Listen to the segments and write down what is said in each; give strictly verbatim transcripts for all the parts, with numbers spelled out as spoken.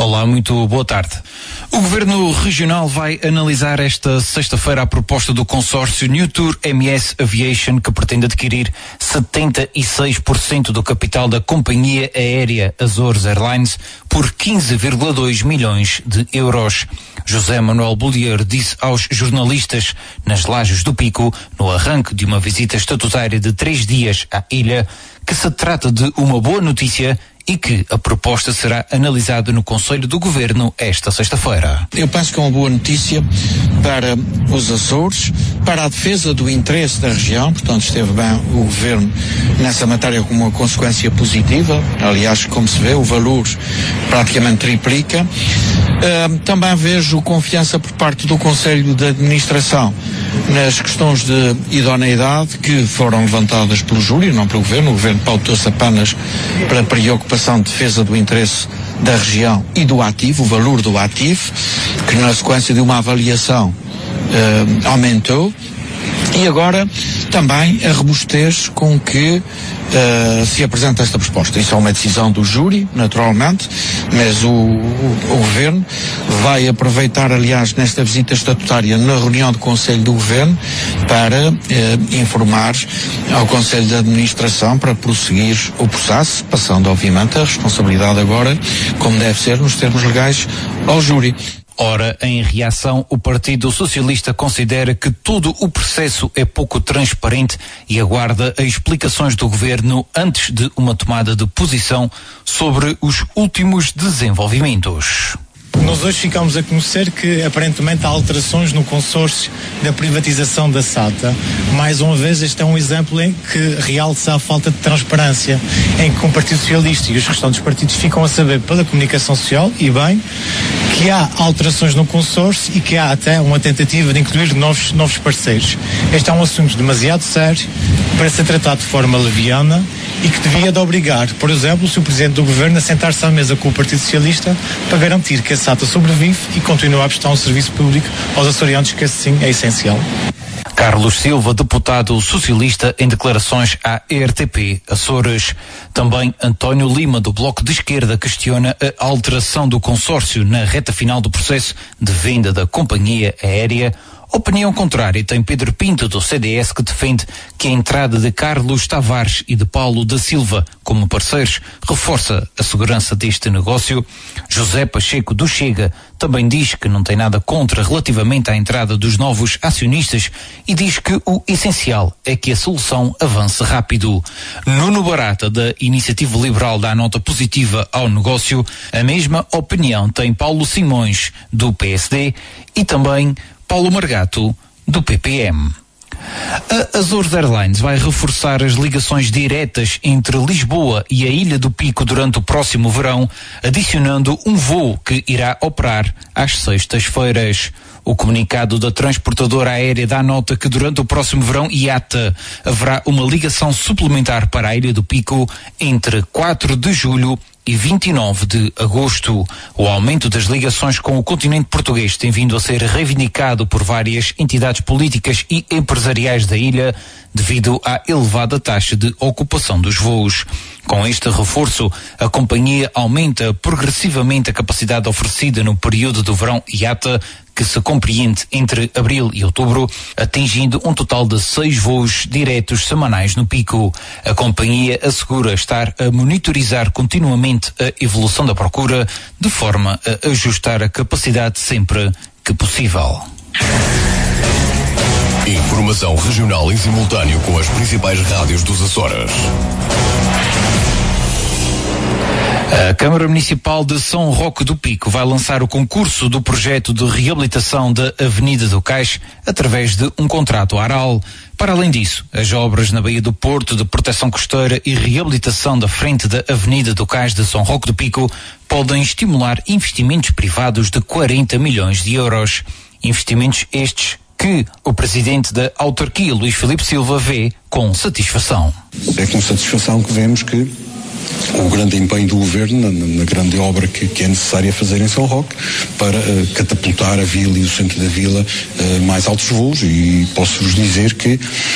Olá, muito boa tarde. O Governo Regional vai analisar esta sexta-feira a proposta do consórcio New Tour M S Aviation, que pretende adquirir setenta e seis por cento do capital da companhia aérea Azores Airlines por quinze vírgula dois milhões de euros. José Manuel Bollier disse aos jornalistas nas Lajes do Pico, no arranque de uma visita estatutária de três dias à ilha, que se trata de uma boa notícia e que a proposta será analisada no Conselho do Governo esta sexta-feira. Eu penso que é uma boa notícia para os Açores, para a defesa do interesse da região, portanto esteve bem o Governo nessa matéria com uma consequência positiva, aliás, como se vê, o valor praticamente triplica. Uh, também vejo confiança por parte do Conselho de Administração nas questões de idoneidade que foram levantadas pelo júri, não pelo Governo. O Governo pautou-se apenas para a preocupação de defesa do interesse da região e do ativo, o valor do ativo, que na sequência de uma avaliação uh, aumentou. E agora também a robustez com que uh, se apresenta esta proposta. Isso é uma decisão do júri, naturalmente, mas o, o, o Governo vai aproveitar, aliás, nesta visita estatutária na reunião do Conselho do Governo para uh, informar ao Conselho de Administração para prosseguir o processo, passando, obviamente, a responsabilidade agora, como deve ser, nos termos legais, ao júri. Ora, em reação, o Partido Socialista considera que todo o processo é pouco transparente e aguarda as explicações do Governo antes de uma tomada de posição sobre os últimos desenvolvimentos. Nós hoje ficamos a conhecer que aparentemente há alterações no consórcio da privatização da SATA. Mais uma vez, este é um exemplo em que realça a falta de transparência, em que o Partido Socialista e os restantes partidos ficam a saber pela comunicação social, e bem, que há alterações no consórcio e que há até uma tentativa de incluir novos, novos parceiros. Este é um assunto demasiado sério para ser tratado de forma leviana e que devia de obrigar, por exemplo, o seu Presidente do Governo a sentar-se à mesa com o Partido Socialista para garantir que a SATA sobrevive e continua a prestar um serviço público aos açorianos, que sim é essencial. Carlos Silva, deputado socialista, em declarações à E R T P Açores. Também António Lima, do Bloco de Esquerda, questiona a alteração do consórcio na reta final do processo de venda da companhia aérea. Opinião contrária tem Pedro Pinto, do C D S, que defende que a entrada de Carlos Tavares e de Paulo da Silva como parceiros reforça a segurança deste negócio. José Pacheco, do Chega, também diz que não tem nada contra relativamente à entrada dos novos acionistas e diz que o essencial é que a solução avance rápido. Nuno Barata, da Iniciativa Liberal, dá nota positiva ao negócio. A mesma opinião tem Paulo Simões, do P S D, e também Paulo Margato, do P P M. A Azores Airlines vai reforçar as ligações diretas entre Lisboa e a Ilha do Pico durante o próximo verão, adicionando um voo que irá operar às sextas-feiras. O comunicado da transportadora aérea dá nota que durante o próximo verão I A T A haverá uma ligação suplementar para a Ilha do Pico entre quatro de julho e vinte e nove de agosto. O aumento das ligações com o continente português tem vindo a ser reivindicado por várias entidades políticas e empresariais da ilha devido à elevada taxa de ocupação dos voos. Com este reforço, a companhia aumenta progressivamente a capacidade oferecida no período do verão I A T A, que se compreende entre abril e outubro, atingindo um total de seis voos diretos semanais no Pico. A companhia assegura estar a monitorizar continuamente a evolução da procura, de forma a ajustar a capacidade sempre que possível. Informação regional em simultâneo com as principais rádios dos Açores. A Câmara Municipal de São Roque do Pico vai lançar o concurso do projeto de reabilitação da Avenida do Cais através de um contrato aral. Para além disso, as obras na Baía do Porto de proteção costeira e reabilitação da frente da Avenida do Cais de São Roque do Pico podem estimular investimentos privados de quarenta milhões de euros. Investimentos estes que o presidente da autarquia, Luís Filipe Silva, vê com satisfação. É com satisfação que vemos que o grande empenho do Governo na, na grande obra que, que é necessária fazer em São Roque para uh, catapultar a vila e o centro da vila uh, mais altos voos, e posso-vos dizer que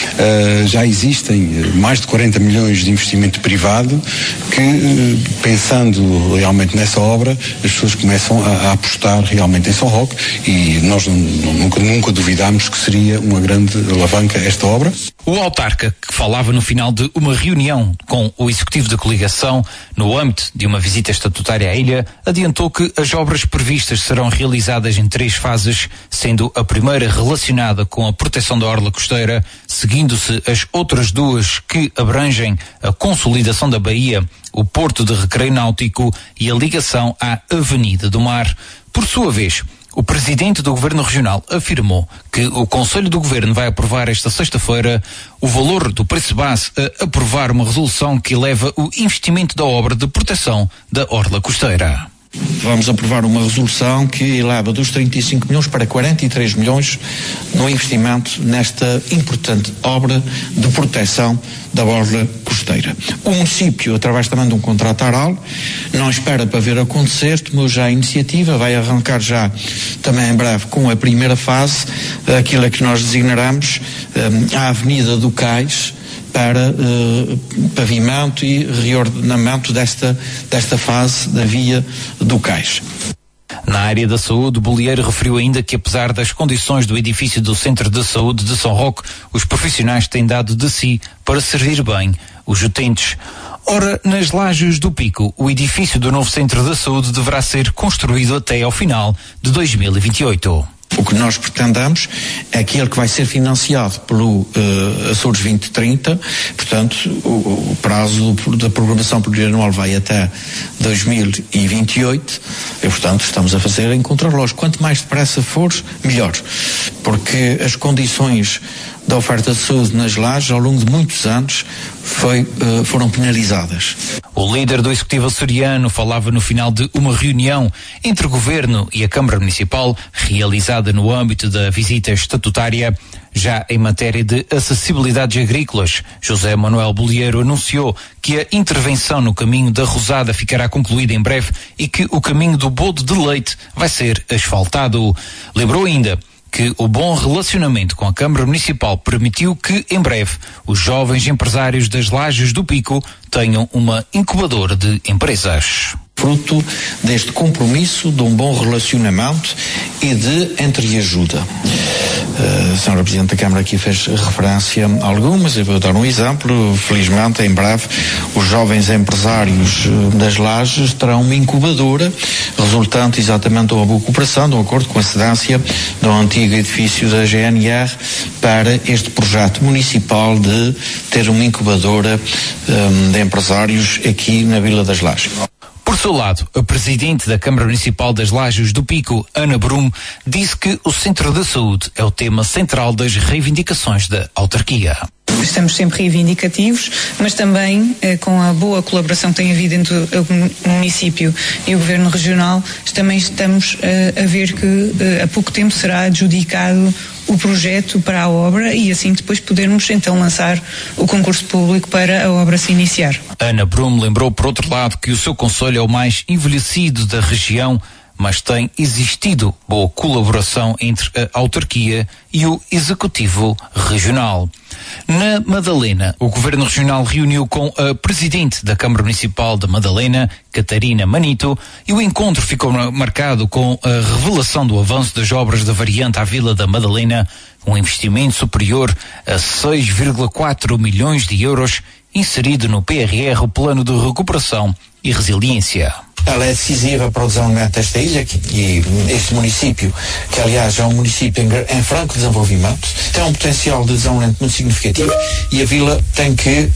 uh, já existem mais de quarenta milhões de investimento privado que, uh, pensando realmente nessa obra, as pessoas começam a, a apostar realmente em São Roque, e nós não, nunca, nunca duvidámos que seria uma grande alavanca esta obra. O autarca, que falava no final de uma reunião com o executivo da coligação no âmbito de uma visita estatutária à ilha, adiantou que as obras previstas serão realizadas em três fases, sendo a primeira relacionada com a proteção da orla costeira, seguindo-se as outras duas que abrangem a consolidação da baía, o porto de recreio náutico e a ligação à Avenida do Mar. Por sua vez, o presidente do Governo Regional afirmou que o Conselho do Governo vai aprovar esta sexta-feira o valor do preço base a aprovar uma resolução que eleva o investimento da obra de proteção da orla costeira. Vamos aprovar uma resolução que eleva dos trinta e cinco milhões para quarenta e três milhões no investimento nesta importante obra de proteção da orla costeira. O município, através também de um contrato oral, não espera para ver acontecer, tomou já a iniciativa, vai arrancar já também em breve com a primeira fase, aquilo que nós designaremos um, a Avenida do Cais, para uh, pavimento e reordenamento desta, desta fase da via do Cais. Na área da saúde, Bolieiro referiu ainda que, apesar das condições do edifício do Centro de Saúde de São Roque, os profissionais têm dado de si para servir bem os utentes. Ora, nas Lajes do Pico, o edifício do novo Centro de Saúde deverá ser construído até ao final de dois mil e vinte e oito. O que nós pretendamos é aquele que vai ser financiado pelo uh, Açores vinte trinta, portanto, o, o prazo da programação plurianual vai até dois mil e vinte e oito, e, portanto, estamos a fazer em contrarrelógio. Quanto mais depressa for, melhor, porque as condições da oferta de saúde nas Lajes, ao longo de muitos anos, foi, uh, foram penalizadas. O líder do Executivo açoriano falava no final de uma reunião entre o Governo e a Câmara Municipal, realizada no âmbito da visita estatutária. Já em matéria de acessibilidades agrícolas, José Manuel Bolieiro anunciou que a intervenção no caminho da Rosada ficará concluída em breve e que o caminho do Bode de Leite vai ser asfaltado. Lembrou ainda que o bom relacionamento com a Câmara Municipal permitiu que, em breve, os jovens empresários das Lajes do Pico tenham uma incubadora de empresas. Fruto deste compromisso, de um bom relacionamento e de entreajuda. Uh, a senhora Presidente da Câmara aqui fez referência a algumas, eu vou dar um exemplo. Felizmente, em breve, os jovens empresários das Lajes terão uma incubadora, resultante exatamente de uma boa cooperação, de um acordo com a cedência do antigo edifício da G N R para este projeto municipal de ter uma incubadora um, de empresários aqui na Vila das Lajes. Por seu lado, a presidente da Câmara Municipal das Lajes do Pico, Ana Brum, disse que o Centro de Saúde é o tema central das reivindicações da autarquia. Estamos sempre reivindicativos, mas também eh, com a boa colaboração que tem havido entre o município e o Governo Regional, também estamos eh, a ver que eh, a pouco tempo será adjudicado o projeto para a obra e assim depois podermos então lançar o concurso público para a obra se iniciar. Ana Brum lembrou, por outro lado, que o seu concelho é o mais envelhecido da região, mas tem existido boa colaboração entre a autarquia e o Executivo Regional. Na Madalena, o Governo Regional reuniu com a Presidente da Câmara Municipal da Madalena, Catarina Manito, e o encontro ficou marcado com a revelação do avanço das obras da variante à Vila da Madalena, um investimento superior a seis vírgula quatro milhões de euros, inserido no P R R, o Plano de Recuperação e Resiliência. Ela é decisiva para o desenvolvimento desta ilha e este município, que aliás é um município em, em franco desenvolvimento, tem um potencial de desenvolvimento muito significativo e a vila tem que uh,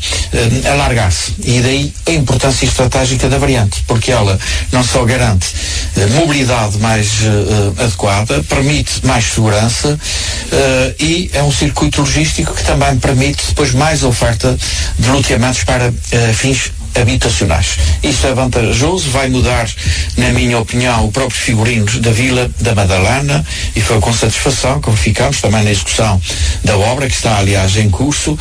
uh, alargar-se. E daí a importância estratégica da variante, porque ela não só garante uh, mobilidade mais uh, adequada, permite mais segurança uh, e é um circuito logístico que também permite depois mais oferta de loteamentos para uh, fins habitacionais. Isto é vantajoso, vai mudar, na minha opinião, o próprio figurinos da Vila da Madalena e foi com satisfação que ficamos também na execução da obra, que está aliás em curso,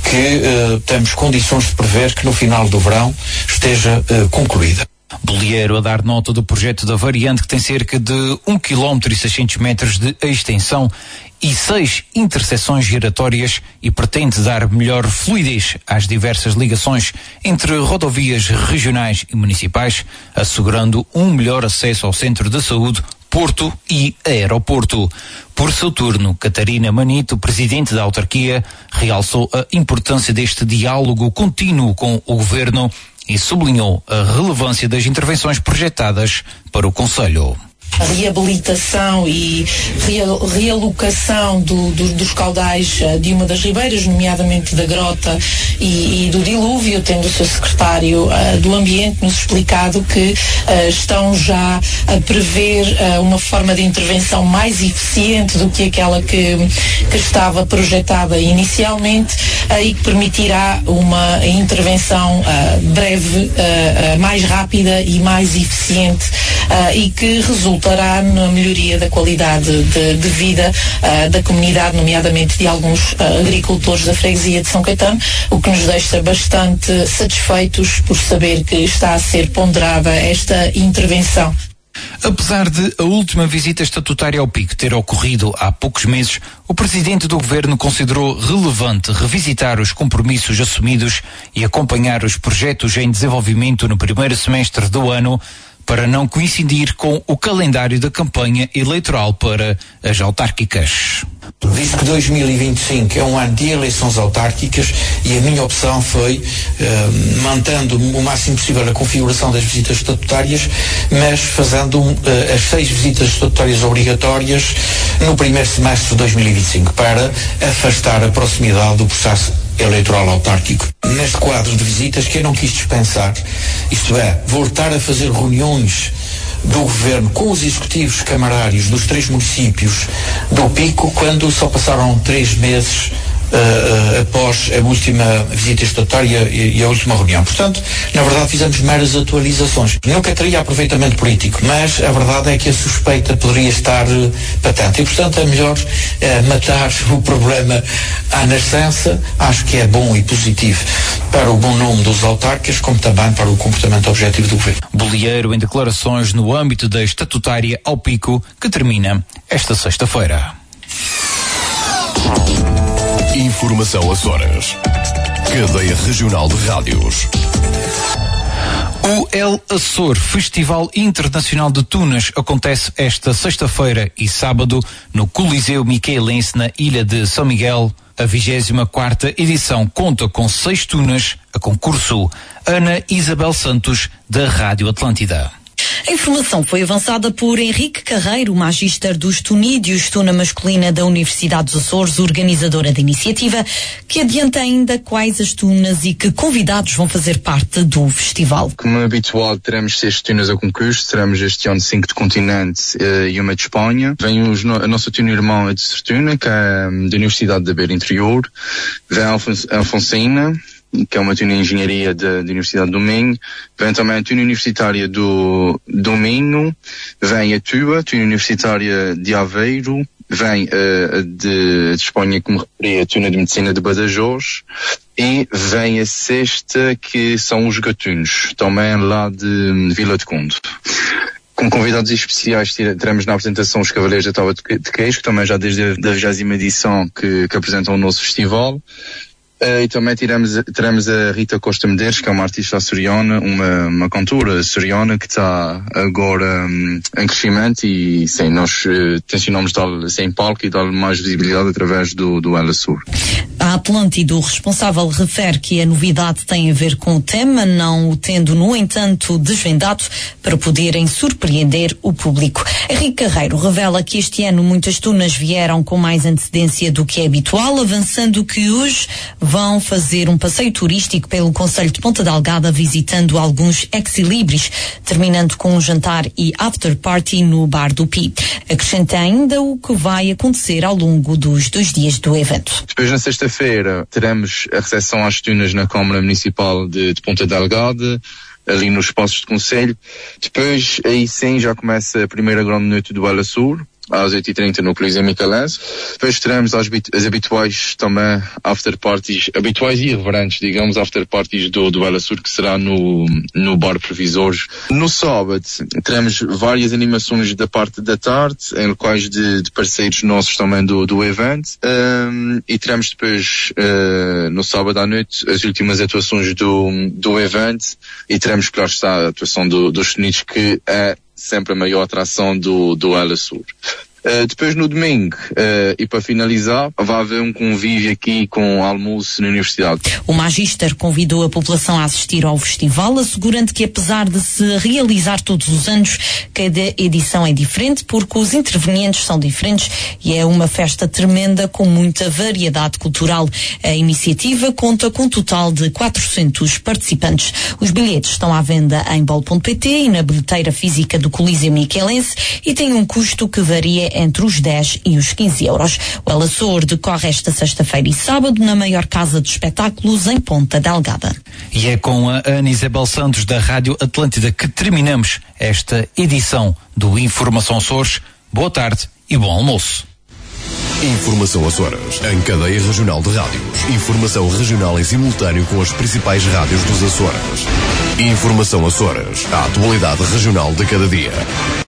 que uh, temos condições de prever que no final do verão esteja uh, concluída. Bolieiro a dar nota do projeto da variante, que tem cerca de um quilómetro e seiscentos metros de extensão e seis interseções giratórias e pretende dar melhor fluidez às diversas ligações entre rodovias regionais e municipais, assegurando um melhor acesso ao centro de saúde, porto e aeroporto. Por seu turno, Catarina Manito, presidente da autarquia, realçou a importância deste diálogo contínuo com o governo e sublinhou a relevância das intervenções projetadas para o concelho. A reabilitação e real, realocação do, do, dos caudais uh, de uma das ribeiras, nomeadamente da Grota e, e do Dilúvio, tendo o seu secretário uh, do Ambiente nos explicado que uh, estão já a prever uh, uma forma de intervenção mais eficiente do que aquela que, que estava projetada inicialmente uh, e que permitirá uma intervenção uh, breve, uh, uh, mais rápida e mais eficiente uh, e que resulta na melhoria da qualidade de, de vida uh, da comunidade, nomeadamente de alguns uh, agricultores da freguesia de São Caetano, o que nos deixa bastante satisfeitos por saber que está a ser ponderada esta intervenção. Apesar de a última visita estatutária ao Pico ter ocorrido há poucos meses, o presidente do governo considerou relevante revisitar os compromissos assumidos e acompanhar os projetos em desenvolvimento no primeiro semestre do ano, para não coincidir com o calendário da campanha eleitoral para as autárquicas. Visto que dois mil e vinte e cinco é um ano de eleições autárquicas e a minha opção foi, uh, mantendo o máximo possível a configuração das visitas estatutárias, mas fazendo uh, as seis visitas estatutárias obrigatórias no primeiro semestre de dois mil e vinte e cinco, para afastar a proximidade do processo eleitoral autárquico. Neste quadro de visitas, que eu não quis dispensar, isto é, voltar a fazer reuniões do governo com os executivos camarários dos três municípios do Pico, quando só passaram três meses Uh, uh, após a última visita estatutária e, e a última reunião. Portanto, na verdade, fizemos meras atualizações. Nunca teria aproveitamento político, mas a verdade é que a suspeita poderia estar uh, patente. E, portanto, é melhor uh, matar o problema à nascença. Acho que é bom e positivo para o bom nome dos autarcas, como também para o comportamento objetivo do governo. Bolieiro em declarações no âmbito da estatutária ao Pico, que termina esta sexta-feira. Informação Açores. Cadeia Regional de Rádios. O El Açor Festival Internacional de Tunas acontece esta sexta-feira e sábado no Coliseu Micaelense, na Ilha de São Miguel. A vigésima quarta edição conta com seis tunas a concurso. Ana Isabel Santos, da Rádio Atlântida. A informação foi avançada por Henrique Carreiro, magíster dos Tunídeos, tuna masculina da Universidade dos Açores, organizadora da iniciativa, que adianta ainda quais as tunas e que convidados vão fazer parte do festival. Como é habitual, teremos seis tunas a concurso, teremos este ano cinco de continente uh, e uma de Espanha. Vem os no, a nossa tuna irmã de Sertuna, que é da Universidade da Beira Interior. Vem a Alfons, Alfonsina, que é uma tuna de engenharia da Universidade do Minho. Vem também a tuna universitária do, do Minho. Vem a tua, tuna universitária de Aveiro. Vem uh, de, de Espanha, como referi, a tuna de medicina de Badajoz. E vem a sexta, que são os gatunos, também lá de, de Vila de Conde. Como convidados especiais teremos na apresentação os Cavaleiros da Tábua de Queijo, que também já desde a vigésima edição que, que apresentam o nosso festival. Uh, e também teremos, teremos a Rita Costa Medeiros, que é uma artista açoriana, uma, uma cantora açoriana que está agora um, em crescimento e sim, nós uh, tencionamos dar-lhe sem palco e dar-lhe mais visibilidade através do, do El Açor. A Atlântida, o responsável, refere que a novidade tem a ver com o tema, não o tendo, no entanto, desvendado para poderem surpreender o público. Henrique Carreiro revela que este ano muitas tunas vieram com mais antecedência do que é habitual, avançando que hoje vão fazer um passeio turístico pelo concelho de Ponta Delgada, visitando alguns ex-libris, terminando com um jantar e after party no Bar do Pi. Acrescenta ainda o que vai acontecer ao longo dos dois dias do evento. Depois, na sexta-feira, teremos a recepção às tunas na Câmara Municipal de, de Ponta Delgada, ali nos espaços de concelho. Depois, aí sim, já começa a primeira grande noite do El Açor, às oito e trinta no Coliseu Michelense. Depois teremos as, as habituais também after parties, habituais e irreverentes, digamos, after parties do, do Ela Sur, que será no, no Bar Previsores. No sábado teremos várias animações da parte da tarde, em locais de, de parceiros nossos também do, do evento. Um, e teremos depois, uh, no sábado à noite, as últimas atuações do, do evento, e teremos, claro está, a atuação do, dos Sonidos, que é sempre a maior atração do, do Ela Sur. Uh, depois no domingo, uh, e para finalizar, vai haver um convívio aqui com almoço na Universidade. O Magister convidou a população a assistir ao festival, assegurando que apesar de se realizar todos os anos, cada edição é diferente porque os intervenientes são diferentes e é uma festa tremenda com muita variedade cultural. A iniciativa conta com um total de quatrocentos participantes. Os bilhetes estão à venda em bol ponto pt e na bilheteira física do Coliseu Michelense e têm um custo que varia entre os dez e os quinze euros. O Ela Sur decorre esta sexta-feira e sábado na maior casa de espetáculos em Ponta Delgada. E é com a Ana Isabel Santos da Rádio Atlântida que terminamos esta edição do Informação Açores. Boa tarde e bom almoço. Informação Açores, em cadeia regional de rádios. Informação regional em simultâneo com as principais rádios dos Açores. Informação Açores, a atualidade regional de cada dia.